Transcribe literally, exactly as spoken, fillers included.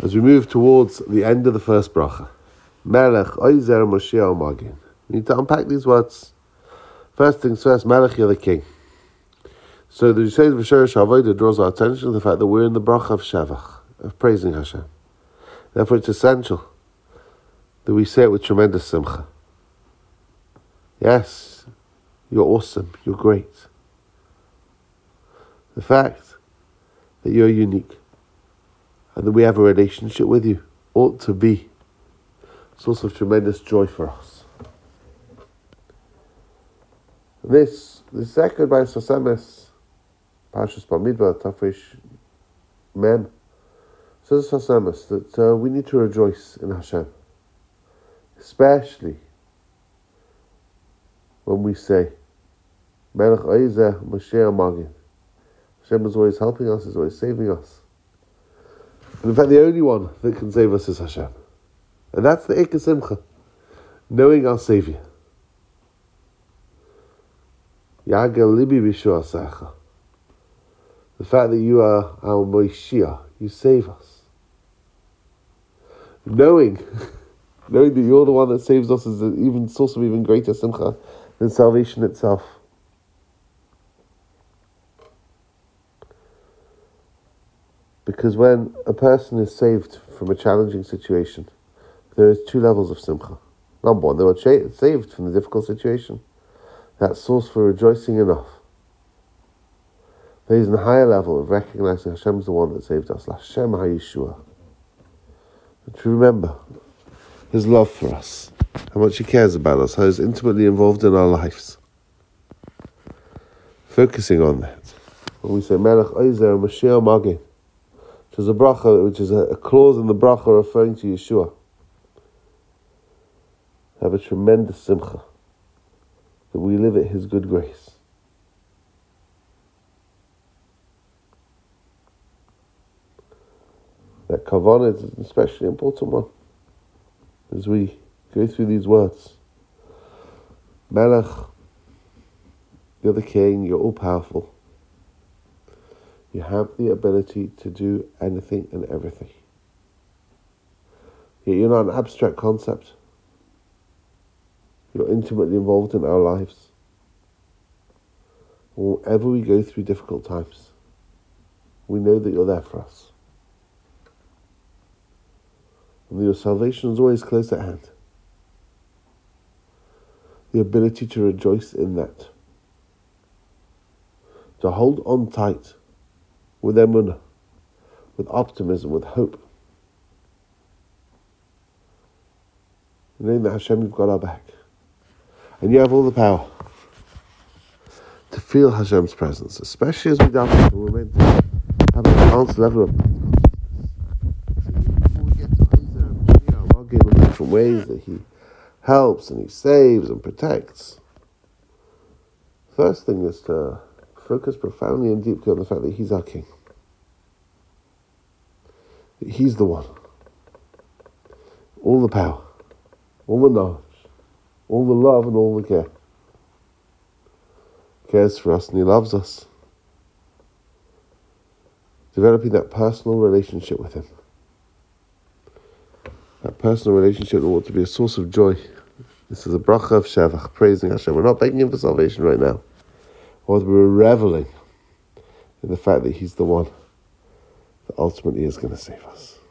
As we move towards the end of the first bracha, Melech, Oizer, Moshiach, Magin. We need to unpack these words. First things first, Melech, you're the king. So the Yisod V'Shorish HaAvodah draws our attention to the fact that we're in the bracha of Shevach, of praising Hashem. Therefore it's essential that we say it with tremendous simcha. Yes, you're awesome, you're great. The fact that you're unique and that we have a relationship with you ought to be a source of tremendous joy for us. And this, this second by Sasemes, Parshas Bamidbar, Tafresh Mem, says Sasemes that uh, we need to rejoice in Hashem, especially when we say, Melech Oizeh Moshiach Magin. Hashem is always helping us, is always saving us. And in fact, the only one that can save us is Hashem. And that's the Eika Simcha, knowing our Savior. Yagel Libi B'Shua Secha. The fact that you are our Moshiach, you save us. Knowing, knowing that you're the one that saves us is an even source of even greater Simcha than salvation itself. Because when a person is saved from a challenging situation, there is two levels of simcha. Number one, they were cha- saved from the difficult situation. That source for rejoicing enough. There is a higher level of recognizing Hashem is the one that saved us. Hashem HaYeshua. And to remember His love for us, how much He cares about us, how He's intimately involved in our lives. Focusing on that. When we say Melech Oizer Moshiach Magin, which is a bracha, which is a, a clause in the bracha referring to Yeshua, have a tremendous simcha that we live at His good grace. That kavanah is an especially important one as we go through these words. Melech, you're the king, you're all powerful. You have the ability to do anything and everything. Yet you're not an abstract concept. You're intimately involved in our lives. Whenever we go through difficult times, we know that you're there for us. And that your salvation is always close at hand. The ability to rejoice in that. To hold on tight with emunah, with optimism, with hope. Knowing that Hashem, you've got our back. And you have all the power to feel Hashem's presence, especially as we daven, we're meant to have an enhanced level of before we get to Isaiah, I'll give him different ways that He helps and He saves and protects. First thing is to focus profoundly and deeply on the fact that He's our King. That He's the one. All the power, all the knowledge, all the love and all the care. He cares for us and He loves us. Developing that personal relationship with Him. That personal relationship ought to be a source of joy. This is a bracha of Shevach, praising Hashem. We're not begging Him for salvation right now. Or we're reveling in the fact that He's the one that ultimately is going to save us.